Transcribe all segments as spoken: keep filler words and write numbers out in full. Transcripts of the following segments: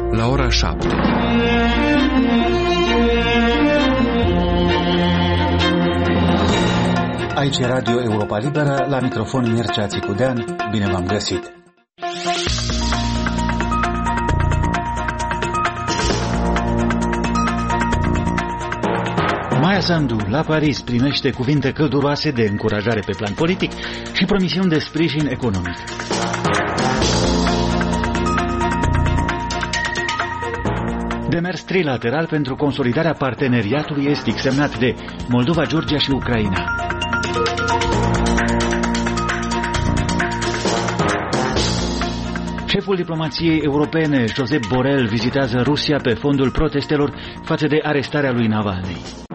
la ora șapte. Aici e Radio Europa Liberă, la microfon Mircea Țicudean, bine v-am găsit. Maia Sandu, la Paris, primește cuvinte călduroase de încurajare pe plan politic și promisiuni de sprijin economic. Demers trilateral pentru consolidarea parteneriatului estic semnat de Moldova, Georgia și Ucraina. Șeful diplomației europene, Josep Borrell, vizitează Rusia pe fondul protestelor față de arestarea lui Navalny.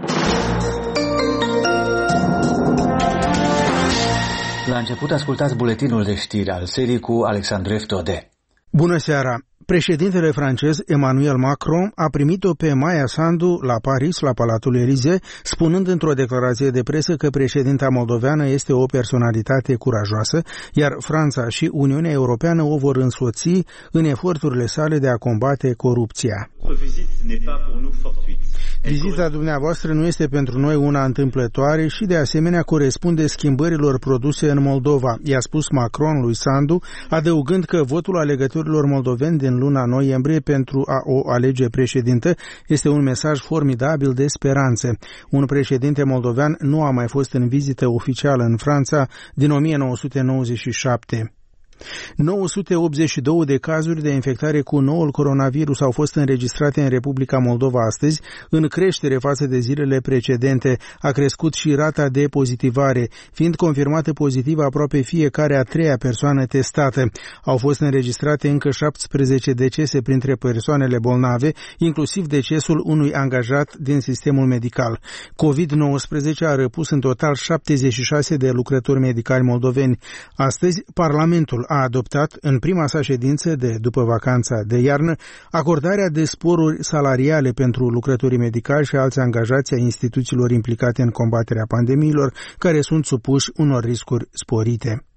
La început ascultați buletinul de știri al serii cu Alexandru Eftode. Bună seara! Președintele francez Emmanuel Macron a primit-o pe Maia Sandu la Paris, la Palatul Élysée, spunând într-o declarație de presă că președinta moldoveană este o personalitate curajoasă, iar Franța și Uniunea Europeană o vor însoți în eforturile sale de a combate corupția. Vizita dumneavoastră nu este pentru noi una întâmplătoare și de asemenea corespunde schimbărilor produse în Moldova, i-a spus Macron lui Sandu, adăugând că votul alegătorilor moldoveni din luna noiembrie pentru a o alege președintă este un mesaj formidabil de speranțe. Un președinte moldovean nu a mai fost în vizită oficială în Franța din o mie nouă sute nouăzeci și șapte. nouă sute optzeci și doi de cazuri de infectare cu noul coronavirus au fost înregistrate în Republica Moldova astăzi, în creștere față de zilele precedente. A crescut și rata de pozitivare, fiind confirmată pozitivă aproape fiecare a treia persoană testată. Au fost înregistrate încă șaptesprezece decese printre persoanele bolnave, inclusiv decesul unui angajat din sistemul medical. covid nouăsprezece a răpus în total șaptezeci și șase de lucrători medicali moldoveni. Astăzi, Parlamentul a adoptat în prima sa ședință de după vacanța de iarnă acordarea de sporuri salariale pentru lucrătorii medicali și alți angajați ai instituțiilor implicate în combaterea pandemiilor, care sunt supuși unor riscuri sporite.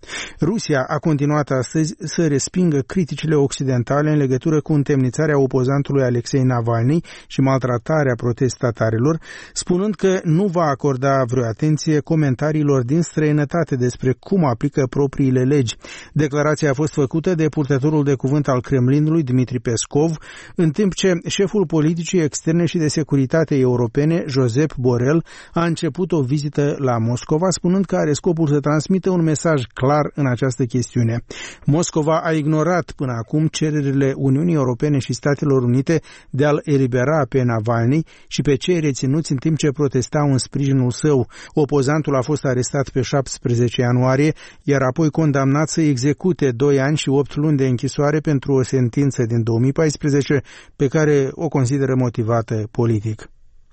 Rusia a continuat astăzi să respingă criticile occidentale în legătură cu întemnițarea opozantului Alexei Navalny și maltratarea protestatarilor, spunând că nu va acorda vreo atenție comentariilor din străinătate despre cum aplică propriile legi. Declarația a fost făcută de purtătorul de cuvânt al Kremlinului, Dmitri Peskov, în timp ce șeful politicii externe și de securitate europene, Josep Borrell, a început o vizită la Moscova, spunând că are scopul să transmită un mesaj clar în această chestiune. Moscova a ignorat până acum cererile Uniunii Europene și Statelor Unite de a-l elibera pe Navalny și pe cei reținuți în timp ce protestau în sprijinul său. Opozantul a fost arestat pe șaptesprezece ianuarie, iar apoi condamnat să execute doi ani și opt luni de închisoare pentru o sentință din două mii paisprezece pe care o consideră motivată politic.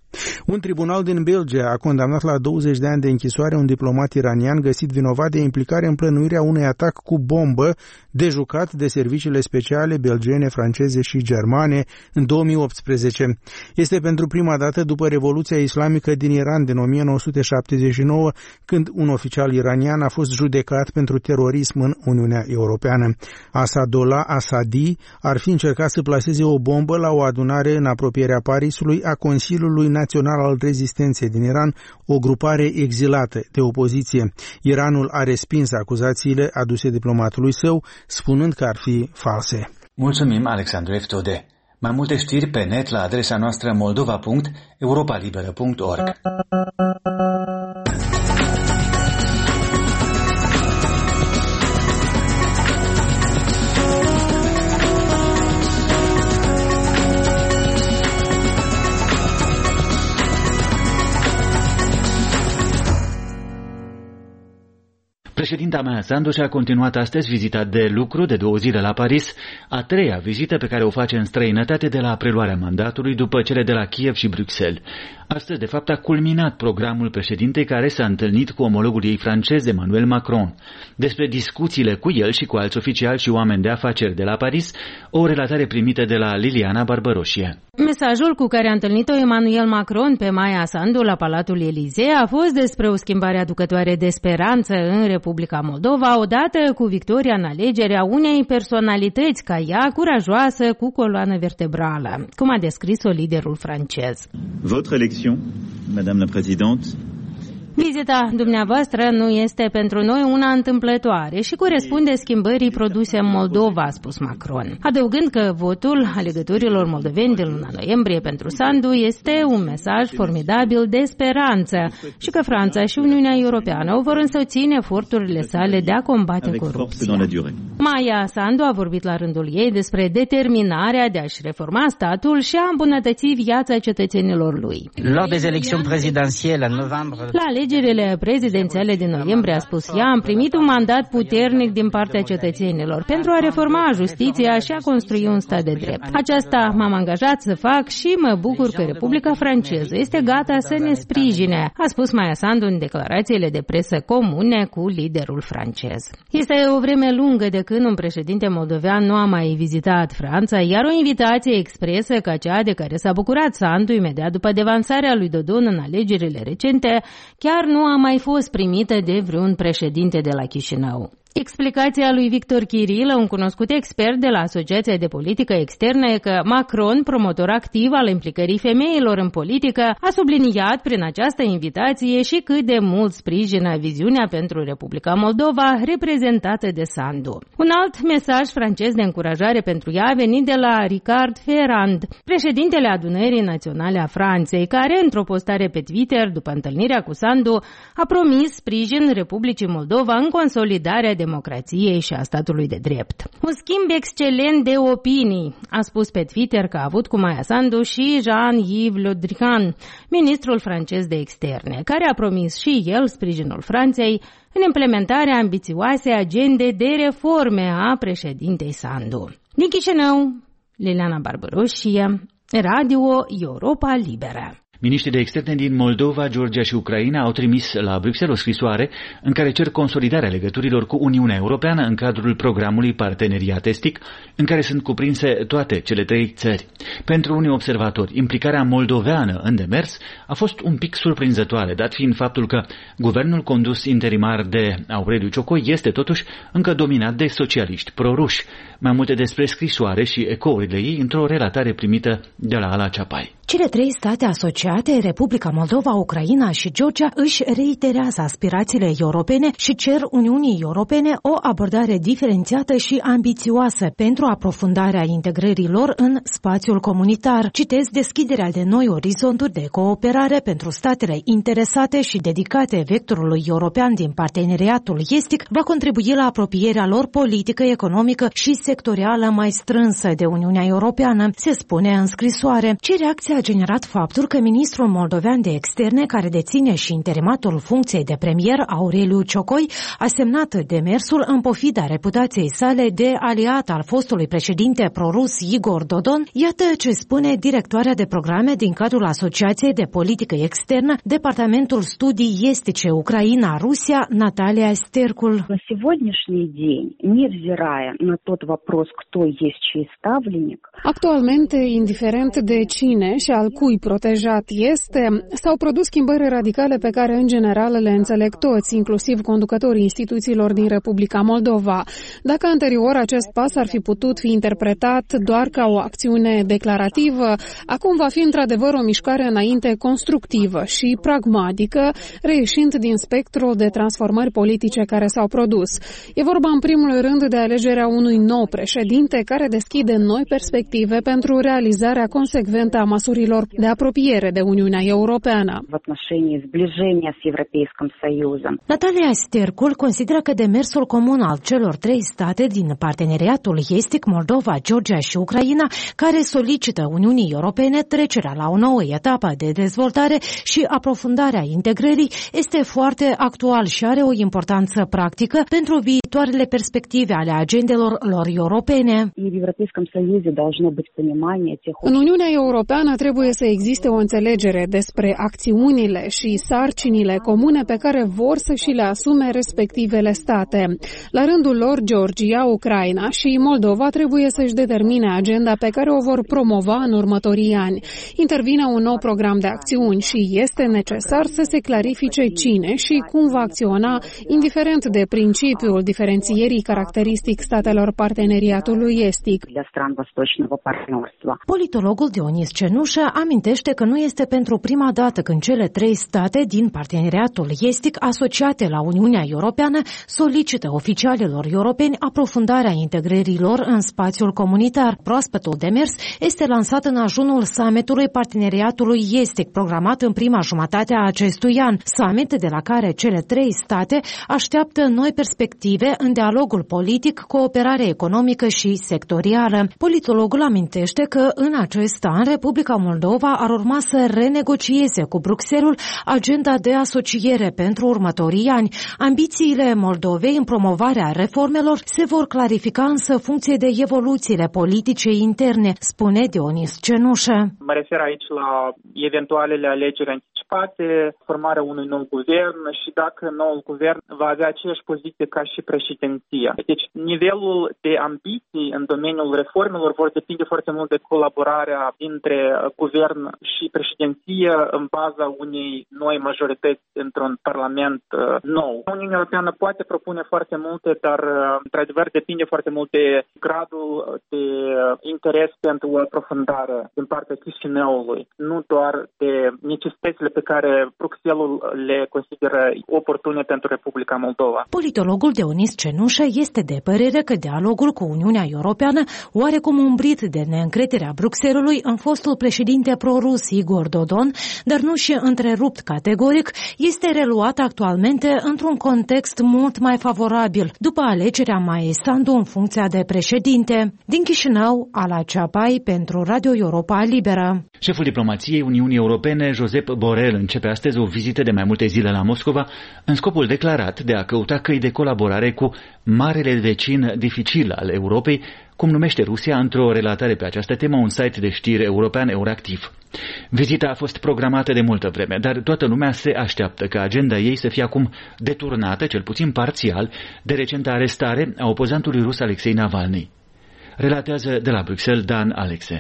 Un tribunal din Belgia a condamnat la douăzeci de ani de închisoare un diplomat iranian găsit vinovat de implicare în plănuirea unui atac cu bombă dejucat de serviciile speciale belgiene, franceze și germane în două mii optsprezece. Este pentru prima dată după Revoluția Islamică din Iran din o mie nouă sute șaptezeci și nouă, când un oficial iranian a fost judecat pentru terorism în Uniunea Europeană. Asadollah Asadi ar fi încercat să plaseze o bombă la o adunare în apropierea Parisului a Consiliului Național al Rezistenței din Iran, o grupare exilată de opoziție. Iranul a respins acuzațiile aduse diplomatului său, spunând că ar fi false. Mulțumim, Alexandru Eftode. Mai multe știri pe net la adresa noastră moldova punct europa liberă punct org. Președinta Maia Sandu și-a continuat astăzi vizita de lucru de două zile la Paris, a treia vizită pe care o face în străinătate de la preluarea mandatului după cele de la Kiev și Bruxelles. Astăzi, de fapt, a culminat programul președintei care s-a întâlnit cu omologul ei francez, Emmanuel Macron. Despre discuțiile cu el și cu alți oficiali și oameni de afaceri de la Paris, o relatare primită de la Liliana Barbaroșie. Mesajul cu care a întâlnit-o Emmanuel Macron pe Maia Sandu la Palatul Élysée a fost despre o schimbare aducătoare de speranță în Republica Republica Moldova odată cu victoria în alegerea unei personalități ca ea, curajoasă, cu coloană vertebrală, cum a descris-o liderul francez. Votre élection, Madame la Présidente, vizita dumneavoastră nu este pentru noi una întâmplătoare și corespunde schimbării produse în Moldova, a spus Macron, adăugând că votul alegătorilor moldoveni din luna noiembrie pentru Sandu este un mesaj formidabil de speranță și că Franța și Uniunea Europeană vor însoți eforturile sale de a combate corupția. Maia Sandu a vorbit la rândul ei despre determinarea de a-și reforma statul și a îmbunătăți viața cetățenilor lui. La alegerile prezidențiale din noiembrie, a spus ea, am primit un mandat puternic din partea cetățenilor pentru a reforma justiția și a construi un stat de drept. Aceasta m-am angajat să fac și mă bucur că Republica franceză este gata să ne sprijine, a spus Maia Sandu în declarațiile de presă comune cu liderul francez. Este o vreme lungă de când un președinte moldovean nu a mai vizitat Franța, iar o invitație expresă ca cea de care s-a bucurat Sandu imediat după devansarea lui Dodon în alegerile recente, chiar nu a mai fost primită de vreun președinte de la Chișinău. Explicația lui Victor Chirilă, un cunoscut expert de la Asociația de Politică Externă, e că Macron, promotor activ al implicării femeilor în politică, a subliniat prin această invitație și cât de mult sprijină viziunea pentru Republica Moldova reprezentată de Sandu. Un alt mesaj francez de încurajare pentru ea a venit de la Ricard Ferrand, președintele Adunării Naționale a Franței, care, într-o postare pe Twitter după întâlnirea cu Sandu, a promis sprijin Republicii Moldova în consolidarea democrației și a statului de drept. Un schimb excelent de opinii, a spus pe Twitter că a avut cu Maia Sandu și Jean-Yves Le Drian, ministrul francez de externe, care a promis și el sprijinul Franței în implementarea ambițioasei agende de reforme a președintei Sandu. Din Chișinău, Liliana Barbaroșie, Radio Europa Liberă. Miniștrii de externe din Moldova, Georgia și Ucraina au trimis la Bruxelles o scrisoare în care cer consolidarea legăturilor cu Uniunea Europeană în cadrul programului Parteneriat Estic, în care sunt cuprinse toate cele trei țări. Pentru unii observatori, implicarea moldoveană în demers a fost un pic surprinzătoare, dat fiind faptul că guvernul condus interimar de Aureliu Ciocoi este totuși încă dominat de socialiști proruși. Mai multe despre scrisoare și ecourile ei într-o relatare primită de la Ala Ceapai. Cele trei state asociate, Republica Moldova, Ucraina și Georgia, își reiterează aspirațiile europene și cer Uniunii Europene o abordare diferențiată și ambițioasă pentru aprofundarea integrării lor în spațiul comunitar. Citez, deschiderea de noi orizonturi de cooperare pentru statele interesate și dedicate vectorului european din parteneriatul estic va contribui la apropierea lor politică, economică și sectorială mai strânsă de Uniunea Europeană, se spune în scrisoare. Ce reacție a generat faptul că ministrul moldovean de externe, care deține și interimatul funcției de premier, Aureliu Ciocoi, a semnat demersul în pofida reputației sale de aliat al fostului președinte prorus Igor Dodon. Iată ce spune directoarea de programe din cadrul Asociației de Politică Externă, Departamentul Studii Estice Ucraina-Rusia, Natalia Stercul. На сегодняшний день, невзирая на тот вопрос, кто есть чей ставленник, actualmente, indiferent de cine și al cui protejat este, s-au produs schimbări radicale pe care, în general, le înțeleg toți, inclusiv conducătorii instituțiilor din Republica Moldova. Dacă anterior acest pas ar fi putut fi interpretat doar ca o acțiune declarativă, acum va fi într-adevăr o mișcare înainte constructivă și pragmatică, reieșind din spectrul de transformări politice care s-au produs. E vorba în primul rând de alegerea unui nou președinte care deschide noi perspective pentru realizarea consecventă a măsurilor de apropiere de Uniunea Europeană. Natalia Stercul consideră că demersul comun al celor trei state din parteneriatul estic, Moldova, Georgia și Ucraina, care solicită Uniunii Europene trecerea la o nouă etapă de dezvoltare și aprofundarea integrării, este foarte actual și are o importanță practică pentru viitoarele perspective ale agendelor lor europene. În Uniunea Europeană trebuie să existe o înțelegere înțelegere despre acțiunile și sarcinile comune pe care vor să și le asume respectivele state. La rândul lor, Georgia, Ucraina și Moldova trebuie să-și determine agenda pe care o vor promova în următorii ani. Intervine un nou program de acțiuni și este necesar să se clarifice cine și cum va acționa, indiferent de principiul diferențierii caracteristic statelor parteneriatului estic. Politologul Dionis Cenușă amintește că nu este pentru prima dată când cele trei state din parteneriatul estic asociate la Uniunea Europeană solicită oficialilor europeni aprofundarea integrărilor în spațiul comunitar. Proaspătul demers este lansat în ajunul summitului parteneriatului estic, programat în prima jumătate a acestui an, summit de la care cele trei state așteaptă noi perspective în dialogul politic, cooperare economică și sectorială. Politologul amintește că în acest an Republica Moldova ar urma să renegocieze cu Bruxelles agenda de asociere pentru următorii ani. Ambițiile Moldovei în promovarea reformelor se vor clarifica însă în funcție de evoluțiile politice interne, spune Dionis Cenușă. Mă refer aici la eventualele alegeri anticipate, formarea unui nou guvern și dacă noul guvern va avea aceeași poziție ca și președinția. Deci nivelul de ambiții în domeniul reformelor vor depinde foarte mult de colaborarea dintre guvern și președinție în baza unei noi majorități într-un parlament nou. Uniunea Europeană poate propune foarte multe, dar într-adevăr depinde foarte mult de gradul de interes pentru o aprofundare din partea Chișinăului, nu doar de necesitățile pe care Bruxelles le consideră oportune pentru Republica Moldova. Politologul Dionis Cenușă este de părere că dialogul cu Uniunea Europeană, oarecum umbrit de neîncrederea Bruxellesului în fostul președinte pro-rus Igor Dodon, dar nu și întrerupt categoric, este reluat actualmente într-un context mult mai favorabil, după alegerea Maiei Sandu în funcția de președinte. Din Chișinău, Ala Ceapai pentru Radio Europa Liberă. Șeful diplomației Uniunii Europene, Josep Borrell, începe astăzi o vizită de mai multe zile la Moscova în scopul declarat de a căuta căi de colaborare cu marele vecin dificil al Europei, cum numește Rusia într-o relatare pe această temă un site de știri european Euractiv. Vizita a fost programată de multă vreme, dar toată lumea se așteaptă ca agenda ei să fie acum deturnată, cel puțin parțial, de recenta arestare a opozantului rus Alexei Navalny. Relatează de la Bruxelles Dan Alexe.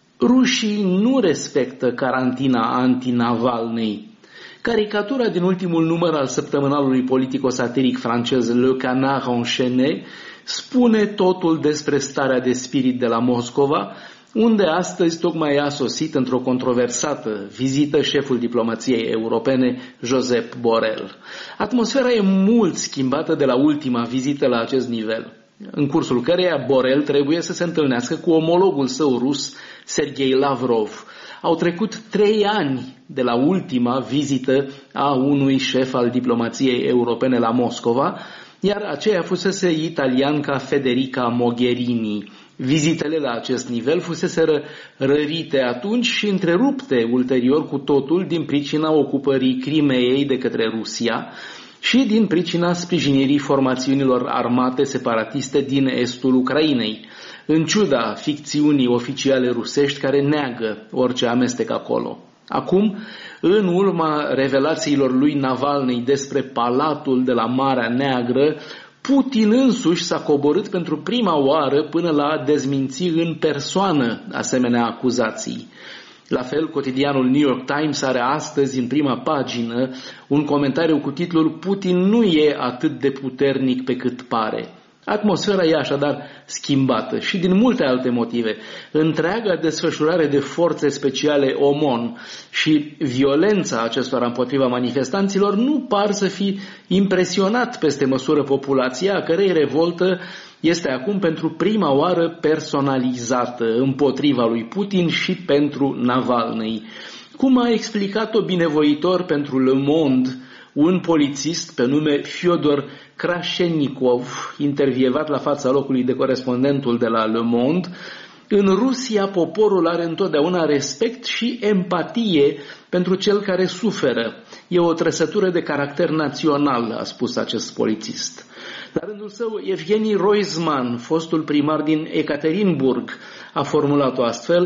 Rușii nu respectă carantina anti-Navalny. Caricatura din ultimul număr al săptămânalului politico-satiric francez Le Canard enchaîné spune totul despre starea de spirit de la Moscova, unde astăzi tocmai a sosit într-o controversată vizită șeful diplomației europene, Josep Borrell. Atmosfera e mult schimbată de la ultima vizită la acest nivel, în cursul căreia Borrell trebuie să se întâlnească cu omologul său rus, Sergei Lavrov. Au trecut trei ani de la ultima vizită a unui șef al diplomației europene la Moscova, iar aceea fusese italianca Federica Mogherini. Vizitele la acest nivel fuseseră rărite atunci și întrerupte ulterior cu totul din pricina ocupării Crimeei de către Rusia și din pricina sprijinirii formațiunilor armate separatiste din estul Ucrainei, în ciuda ficțiunii oficiale rusești care neagă orice amestec acolo. Acum, în urma revelațiilor lui Navalny despre palatul de la Marea Neagră, Putin însuși s-a coborât pentru prima oară până la a dezminți în persoană asemenea acuzații. La fel, cotidianul New York Times are astăzi în prima pagină un comentariu cu titlul "Putin nu e atât de puternic pe cât pare". Atmosfera e așadar schimbată și din multe alte motive. Întreaga desfășurare de forțe speciale OMON și violența acestora împotriva manifestanților nu par să fi impresionat peste măsură populația, a cărei revoltă este acum pentru prima oară personalizată împotriva lui Putin și pentru Navalny. Cum a explicat-o binevoitor pentru Le Monde un polițist pe nume Fyodor Krashenikov, intervievat la fața locului de corespondentul de la Le Monde, în Rusia poporul are întotdeauna respect și empatie pentru cel care suferă. E o trăsătură de caracter național, a spus acest polițist. La rândul său, Evgeni Roizman, fostul primar din Ekaterinburg, a formulat-o astfel: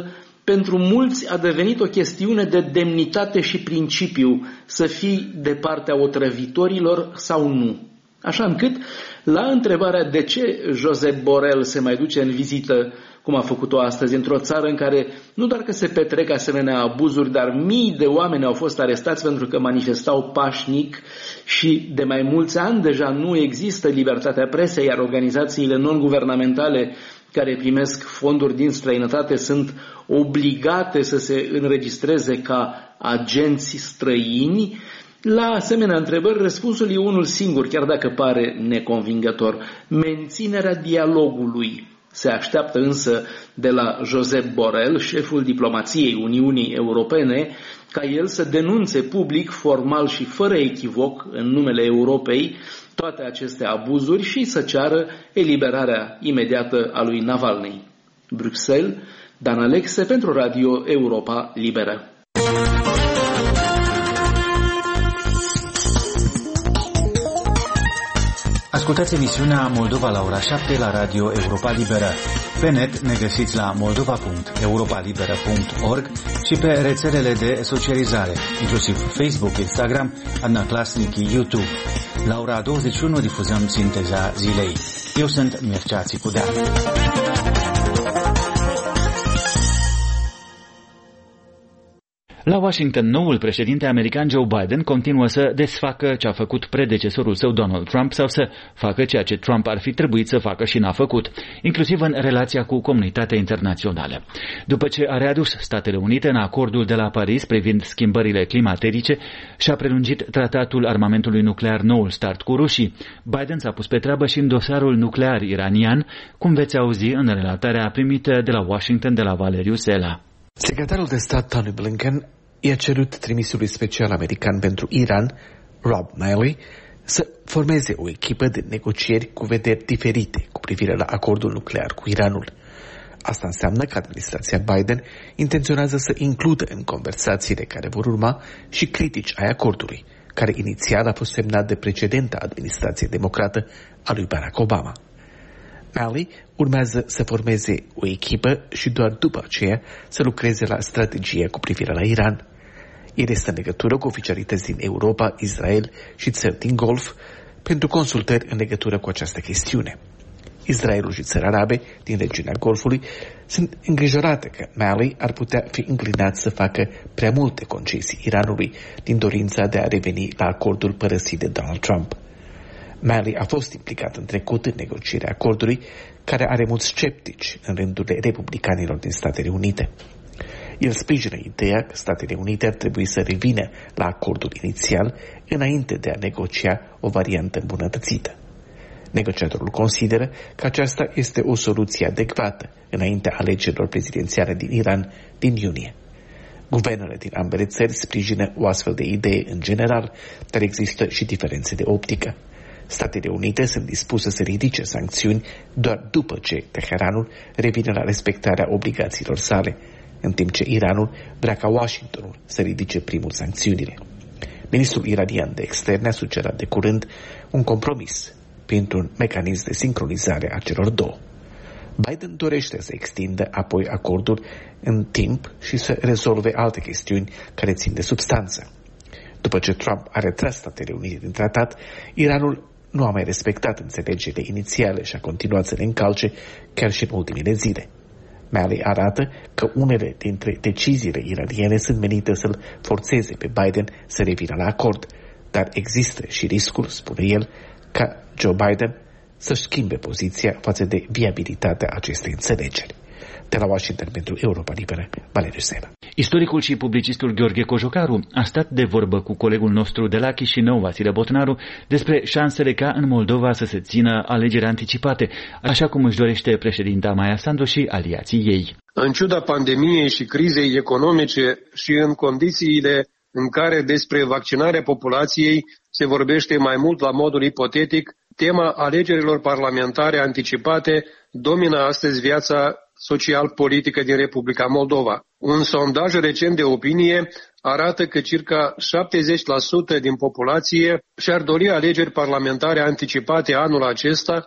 pentru mulți a devenit o chestiune de demnitate și principiu să fii de partea otrăvitorilor sau nu. Așa încât, la întrebarea de ce Josep Borrell se mai duce în vizită, cum a făcut-o astăzi, într-o țară în care nu doar că se petrec asemenea abuzuri, dar mii de oameni au fost arestați pentru că manifestau pașnic și de mai mulți ani deja nu există libertatea presei, iar organizațiile non-guvernamentale care primesc fonduri din străinătate sunt obligate să se înregistreze ca agenți străini. La asemenea întrebări, răspunsul e unul singur, chiar dacă pare neconvingător: menținerea dialogului. Se așteaptă însă de la Josep Borrell, șeful diplomației Uniunii Europene, ca el să denunțe public, formal și fără echivoc, în numele Europei, toate aceste abuzuri și să ceară eliberarea imediată a lui Navalny. Bruxelles, Dan Alexe pentru Radio Europa Liberă. Ascultați emisiunea Moldova la ora șapte la Radio Europa Liberă. Pe net ne găsiți la moldova punct europa liberă punct org și pe rețelele de socializare, inclusiv Facebook, Instagram, Adnaclasnic, YouTube. La ora douăzeci și unu difuzăm sinteza zilei. Eu sunt Mircea Țicudea. La Washington, noul președinte american Joe Biden continuă să desfacă ce a făcut predecesorul său Donald Trump sau să facă ceea ce Trump ar fi trebuit să facă și n-a făcut, inclusiv în relația cu comunitatea internațională. După ce a readus Statele Unite în acordul de la Paris privind schimbările climaterice și a prelungit tratatul armamentului nuclear Noul Start cu rușii, Biden s-a pus pe treabă și în dosarul nuclear iranian, cum veți auzi în relatarea primită de la Washington de la Valeriu Sela. Secretarul de stat Tony Blinken i-a cerut trimisului special american pentru Iran, Rob Malley, să formeze o echipă de negocieri cu vederi diferite cu privire la acordul nuclear cu Iranul. Asta înseamnă că administrația Biden intenționează să includă în conversațiile care vor urma și critici ai acordului, care inițial a fost semnat de precedenta administrație democrată a lui Barack Obama. Malley urmează să formeze o echipă și doar după aceea să lucreze la strategia cu privire la Iran. El este în legătură cu oficialități din Europa, Israel și țări din Golf pentru consultări în legătură cu această chestiune. Israelul și țări arabe din regiunea Golfului sunt îngrijorate că Malley ar putea fi înclinat să facă prea multe concesii Iranului din dorința de a reveni la acordul părăsit de Donald Trump. Malley a fost implicat în trecut în negocierea acordului, care are mulți sceptici în rândurile republicanilor din Statele Unite. El sprijină ideea că Statele Unite ar trebui să revină la acordul inițial înainte de a negocia o variantă îmbunătățită. Negociatorul consideră că aceasta este o soluție adecvată înaintea alegerilor prezidențiale din Iran din iunie. Guvernele din ambele țări sprijină o astfel de idee în general, dar există și diferențe de optică. Statele Unite sunt dispuse să ridice sancțiuni doar după ce Teheranul revine la respectarea obligațiilor sale, în timp ce Iranul vrea ca Washingtonul să ridice primul sancțiunile. Ministrul iranian de externe a sugerat de curând un compromis printr-un mecanism de sincronizare a celor două. Biden dorește să extindă apoi acordul în timp și să rezolve alte chestiuni care țin de substanță. După ce Trump a retras Statele Unite din tratat, Iranul nu a mai respectat înțelegerile inițiale și a continuat să le încalce chiar și în ultimele zile. Malley arată că unele dintre deciziile iraniene sunt menite să-l forțeze pe Biden să revină la acord, dar există și riscul, spune el, ca Joe Biden să-și schimbe poziția față de viabilitatea acestei înțelegeri. De la Washington pentru Europa Liberă, Valeriu Sela. Istoricul și publicistul Gheorghe Cojocaru a stat de vorbă cu colegul nostru de la Chișinău, Vasile Botnaru, despre șansele ca în Moldova să se țină alegeri anticipate, așa cum își dorește președinta Maia Sandu și aliații ei. În ciuda pandemiei și crizei economice și în condițiile în care despre vaccinarea populației se vorbește mai mult la modul ipotetic, tema alegerilor parlamentare anticipate domină astăzi viața social-politică din Republica Moldova. Un sondaj recent de opinie arată că circa șaptezeci la sută din populație și-ar dori alegeri parlamentare anticipate anul acesta,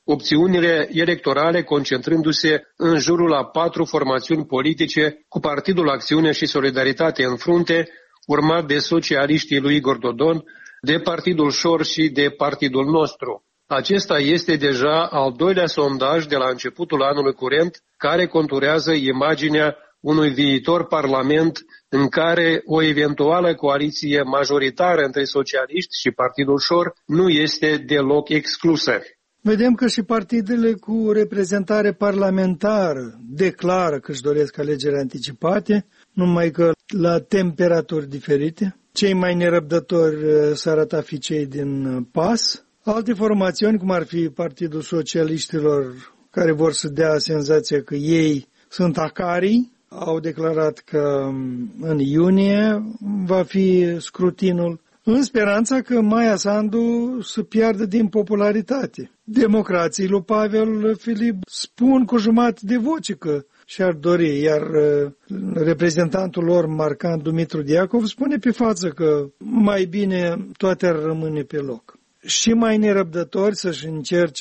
opțiunile electorale concentrându-se în jurul a patru formațiuni politice cu Partidul Acțiune și Solidaritate în frunte, urmat de socialiștii lui Igor Dodon, de Partidul Șor și de Partidul Nostru. Acesta este deja al doilea sondaj de la începutul anului curent care conturează imaginea unui viitor parlament în care o eventuală coaliție majoritară între socialiști și Partidul Șor nu este deloc exclusă. Vedem că și partidele cu reprezentare parlamentară declară că își doresc alegeri anticipate, numai că la temperaturi diferite. Cei mai nerăbdători s-ar arăta fi cei din P A S. Alte formațiuni, cum ar fi Partidul Socialiștilor, care vor să dea senzația că ei sunt acarii, au declarat că în iunie va fi scrutinul, în speranța că Maia Sandu să piardă din popularitate. Democrații lui Pavel Filip spun cu jumătate de voce că și-ar dori, iar reprezentantul lor marcant Dumitru Diacov spune pe față că mai bine toate ar rămâne pe loc. Și mai nerăbdători să-și încerce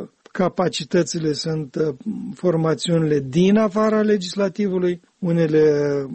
capacitățile sunt formațiunile din afara legislativului, unele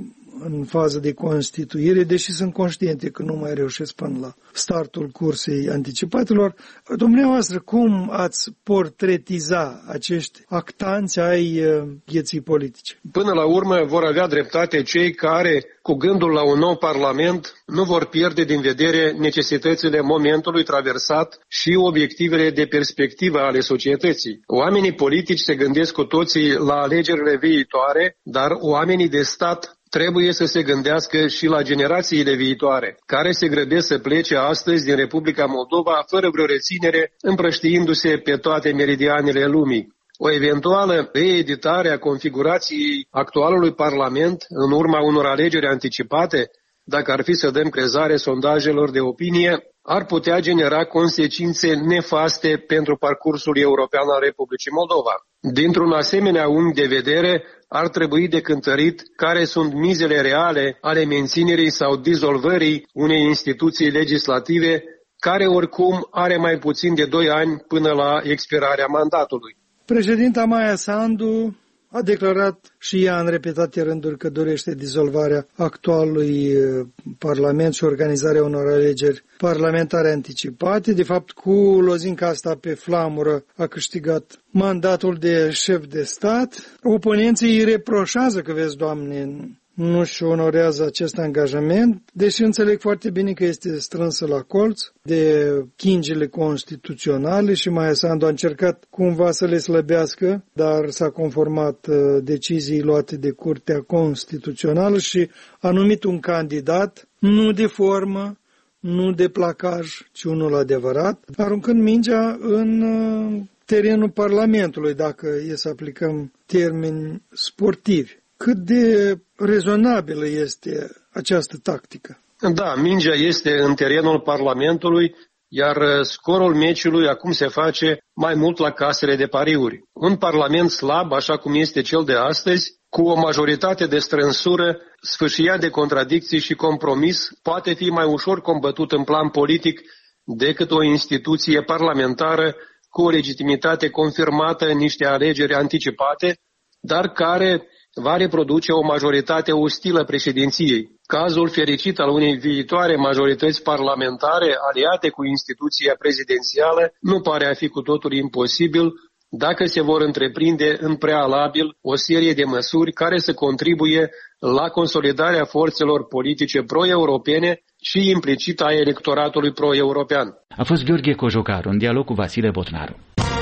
în fază de constituire, deși sunt conștiente că nu mai reușesc până la startul cursei anticipatelor. Dumneavoastră, cum ați portretiza acești actanți ai vieții politice? Până la urmă vor avea dreptate cei care, cu gândul la un nou parlament, nu vor pierde din vedere necesitățile momentului traversat și obiectivele de perspectivă ale societății. Oamenii politici se gândesc cu toții la alegerile viitoare, dar oamenii de stat trebuie să se gândească și la generațiile viitoare, care se grăbesc să plece astăzi din Republica Moldova fără vreo reținere, împrăștiindu-se pe toate meridianele lumii. O eventuală reeditare a configurației actualului Parlament în urma unor alegeri anticipate, dacă ar fi să dăm crezare sondajelor de opinie, ar putea genera consecințe nefaste pentru parcursul european al Republicii Moldova. Dintr-un asemenea unghi de vedere, ar trebui de cântărit care sunt mizele reale ale menținerii sau dizolvării unei instituții legislative care oricum are mai puțin de doi ani până la expirarea mandatului. Președinta Maia Sandu a declarat și ea în repetate rânduri că dorește dizolvarea actualului Parlament și organizarea unor alegeri parlamentare anticipate. De fapt, cu lozinca asta pe flamură a câștigat mandatul de șef de stat. Oponenții îi reproșează că, vezi, Doamne, nu-și onorează acest angajament, deși înțeleg foarte bine că este strânsă la colț de chingile constituționale și Maia Sandu a încercat cumva să le slăbească, dar s-a conformat deciziei luate de Curtea Constituțională și a numit un candidat nu de formă, nu de placaj, ci unul adevărat, aruncând mingea în terenul Parlamentului, dacă e să aplicăm termeni sportivi. Cât de rezonabilă este această tactică? Da, mingea este în terenul Parlamentului, iar scorul meciului acum se face mai mult la casele de pariuri. Un Parlament slab, așa cum este cel de astăzi, cu o majoritate de strânsură, sfâșiat de contradicții și compromis, poate fi mai ușor combătut în plan politic decât o instituție parlamentară cu o legitimitate confirmată în niște alegeri anticipate, dar care va reproduce o majoritate ostilă președinției. Cazul fericit al unei viitoare majorități parlamentare aliate cu instituția prezidențială nu pare a fi cu totul imposibil dacă se vor întreprinde în prealabil o serie de măsuri care să contribuie la consolidarea forțelor politice pro-europene și implicit a electoratului pro-european. A fost Gheorghe Cojocaru în dialog cu Vasile Botnaru.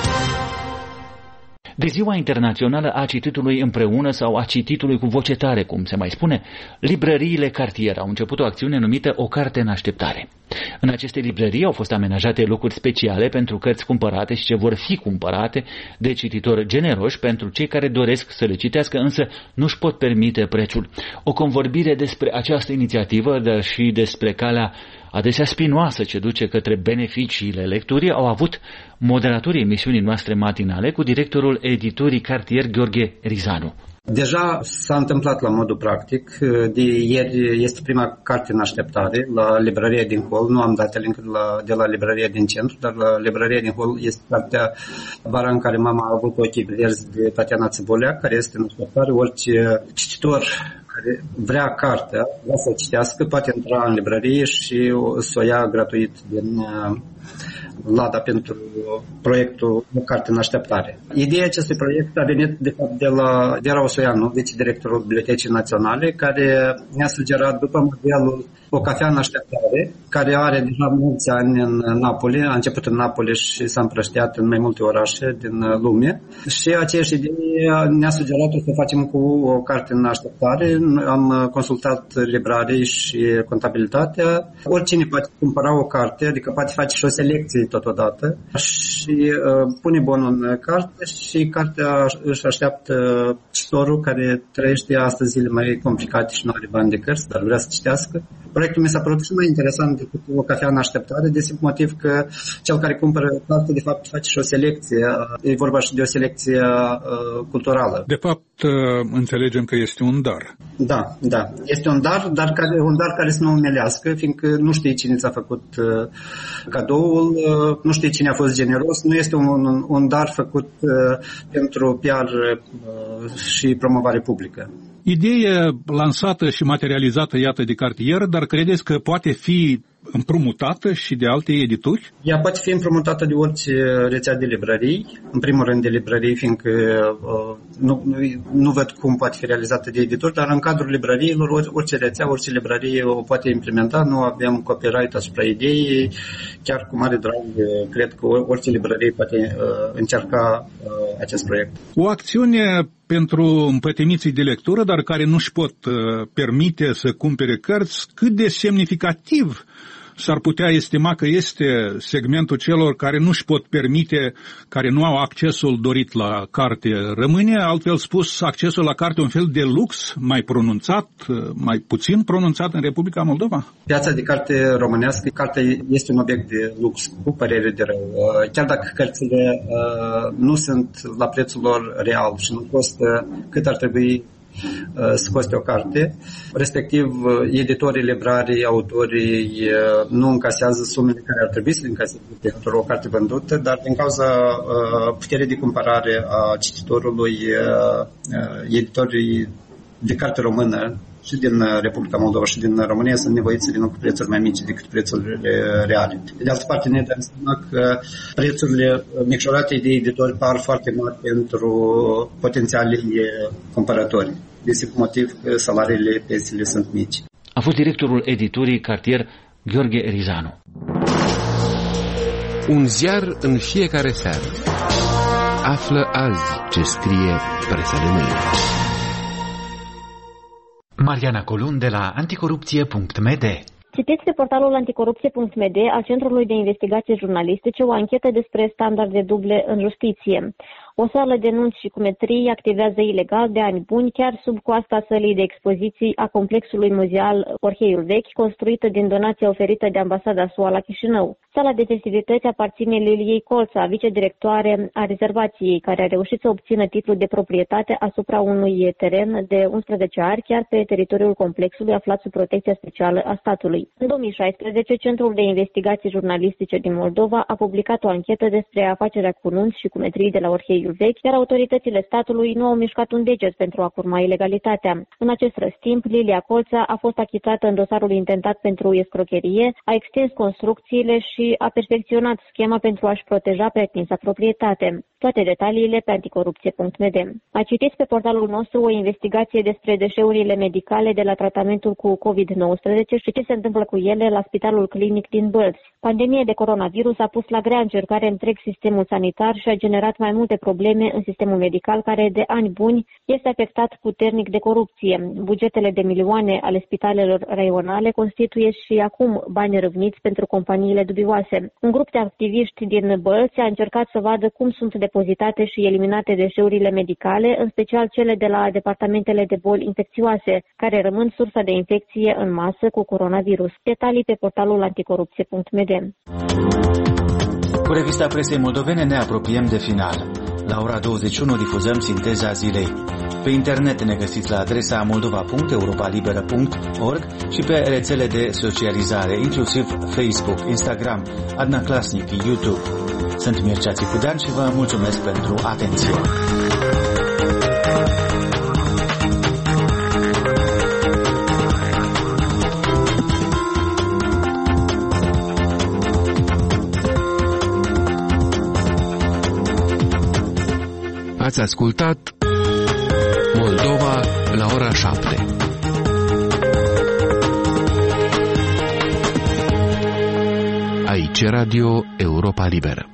De Ziua Internațională a Cititului Împreună sau a Cititului cu voce tare, cum se mai spune, librăriile Cartier au început o acțiune numită O carte în așteptare. În aceste librării au fost amenajate locuri speciale pentru cărți cumpărate și ce vor fi cumpărate de cititori generoși pentru cei care doresc să le citească, însă nu-și pot permite prețul. O convorbire despre această inițiativă, dar și despre calea adesea spinoasă ce duce către beneficiile lecturii, au avut moderatorii emisiunii noastre matinale cu directorul editurii Cartier, Gheorghe Rizanu. Deja s-a întâmplat la modul practic. De ieri este prima carte în așteptare la librăria din Hol. Nu am datele încă de la, de la librăria din centru, dar la librăria din Hol este cartea Vara în care mama a avut ochii verzi de Tatiana Țibolea, care este în așteptare. Orice cititor care vrea cartea, vrea să citească, poate intra în librărie și să o ia gratuit din Lada pentru proiectul O carte în așteptare. Ideea acestui proiect a venit de fapt de la Vera Osoianu, vicedirectorul Bibliotecii Naționale, care ne-a sugerat după modelul O cafea în așteptare, care are deja mulți ani în Napoli, a început în Napoli și s-a împrăștiat în mai multe orașe din lume. Și aceeași idee ne-a sugerat să facem cu O carte în așteptare. Am consultat librarii și contabilitatea. Oricine poate cumpăra o carte, adică poate face și o selecție totodată și uh, pune bonul în carte și cartea își așteaptă cititorul care trăiește astăzi zile mai complicate și nu are bani de cărți, dar vrea să citească. Proiectul mi s-a părut și mai interesant decât O cafea în așteptare, de simplu motiv că cel care cumpără carte de fapt face și o selecție. E vorba și de o selecție uh, culturală. De fapt, uh, înțelegem că este un dar. Da, da. Este un dar, dar care, un dar care să nu umelească, fiindcă nu știi cine ți-a făcut uh, cadoul, uh, nu știi cine a fost generos, nu este un, un, un dar făcut uh, pentru P R uh, și promovare publică. Idee lansată și materializată, iată, de Cartier, dar credeți că poate fi împrumutată și de alte edituri? Ea poate fi împrumutată de orice rețea de librării, în primul rând de librării, fiindcă uh, nu, nu, nu văd cum poate fi realizată de editori, dar în cadrul librăriilor, orice rețea, orice librărie o poate implementa, nu avem copyright asupra ideii, chiar cu mare drag, cred că orice librărie poate uh, încerca uh, acest proiect. O acțiune pentru împătimiții de lectură, dar care nu-și pot uh, permite să cumpere cărți, cât de semnificativ s-ar putea estima că este segmentul celor care nu-și pot permite, care nu au accesul dorit la carte. Rămâne, altfel spus, accesul la carte un fel de lux mai pronunțat, mai puțin pronunțat în Republica Moldova? Piața de carte românească, cartea este un obiect de lux, cu părere de rău. Chiar dacă cărțile uh, nu sunt la prețul lor real și nu costă cât ar trebui să coste o carte, respectiv editorii, librarii, autorii nu încasează sumele care ar trebui să le încaseze pentru o carte vândută, dar din cauza puterii de cumpărare a cititorului, editorii de carte română și din Republica Moldova și din România sunt nevoiți să vină cu prețuri mai mici decât prețurile reale. De altă parte, ne dăm seama că prețurile micșorate de editori par foarte mari pentru potențialii cumpărători. De simplu motiv că salariile, pensiile sunt mici. A fost directorul editurii Cartier, Gheorghe Rizanu. Un ziar în fiecare seară. Află azi ce scrie presa de mâine. Mariana Colun de la anticorupție punct m d. Citiți pe portalul anticorupție punct m d al Centrului de Investigații Jurnalistice o anchetă despre standarde duble în justiție. O sală de nunți și cumetrii activează ilegal de ani buni chiar sub coasta sălii de expoziții a complexului muzeal Orheiul Vechi, construită din donația oferită de ambasada S U A la Chișinău. Sala de festivități aparține Liliei Colța, vicedirectoare a rezervației, care a reușit să obțină titlul de proprietate asupra unui teren de unsprezece ari, chiar pe teritoriul complexului aflat sub protecția specială a statului. În două mii șaisprezece, Centrul de Investigații Jurnalistice din Moldova a publicat o anchetă despre afacerea cu nunți și cumetrii de la Orheiul Vechi, iar autoritățile statului nu au mișcat un deget pentru a curma ilegalitatea. În acest răstimp, Lilia Colța a fost achitată în dosarul intentat pentru escrocherie, a extins construcțiile și a perfecționat schema pentru a-și proteja pretinsa proprietate. Toate detaliile pe anticorupție punct m d. Mai citiți pe portalul nostru o investigație despre deșeurile medicale de la tratamentul cu covid nouăsprezece și ce se întâmplă cu ele la Spitalul Clinic din Bălți. Pandemia de coronavirus a pus la grea încercare întreg sistemul sanitar și a generat mai multe probleme probleme în sistemul medical care de ani buni este afectat puternic de corupție. Bugetele de milioane ale spitalelor raionale constituie și acum bani râvniți pentru companiile dubioase. Un grup de activiști din Bălți a încercat să vadă cum sunt depozitate și eliminate deșeurile medicale, în special cele de la departamentele de boli infecțioase, care rămân sursa de infecție în masă cu coronavirus. Detalii pe portalul anticorupție punct m d. Cu revista presei moldovene ne apropiem de final. La ora douăzeci și unu difuzăm sinteza zilei. Pe internet ne găsiți la adresa moldova punct europalibera punct org și pe rețele de socializare, inclusiv Facebook, Instagram, Adna Klasnic, YouTube. Sunt Mircea Țicudean și vă mulțumesc pentru atenție. Ați ascultat Moldova la ora șapte. Aici Radio Europa Liberă.